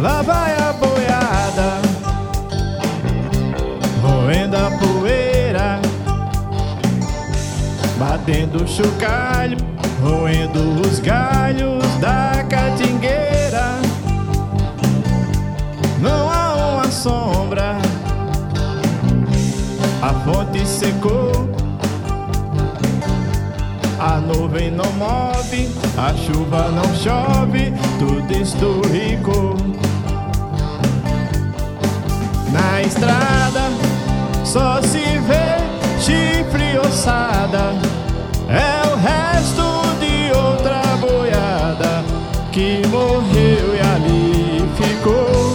Lá vai a boiada, roendo a poeira, batendo chocalho, roendo os galhos da catingueira. Não há uma sombra, a fonte secou, a nuvem não move, a chuva não chove, tudo esturricou. Na estrada só se vê chifre e ossada, é o resto de outra boiada que morreu e ali ficou.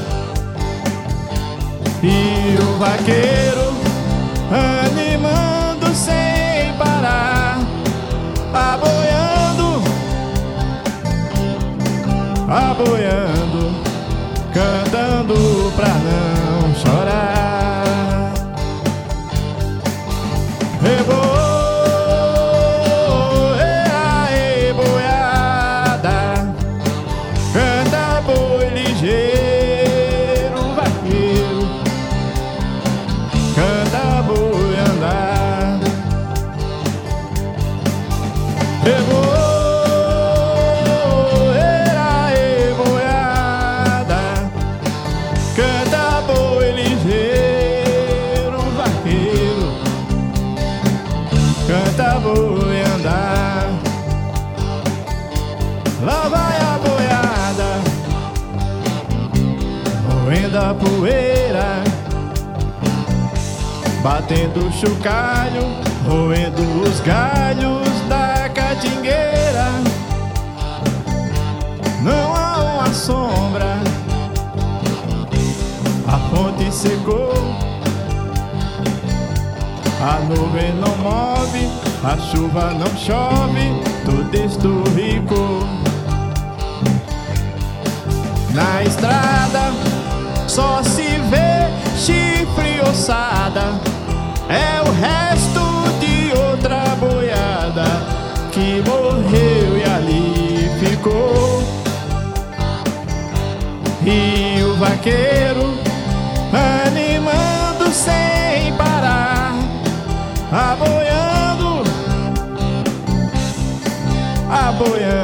E o vaqueiro animando sem parar, aboiando, aboiando, cantando pra não chorar. Aê, boiada, canta boi ligeiro, vaqueiro, canta boi andar. Aê, boiada, canta boi ligeiro, vaqueiro, canta boi andar. Lá vai a boiada, roendo a poeira, batendo chocalho, roendo os galhos da catingueira. Não há uma sombra, a fonte secou, a nuvem não move, a chuva não chove, tudo esturricou. Na estrada só se vê chifre e ossada, é o resto de outra boiada que morreu e ali ficou. E o vaqueiro animando sem parar, aboiando, aboiando,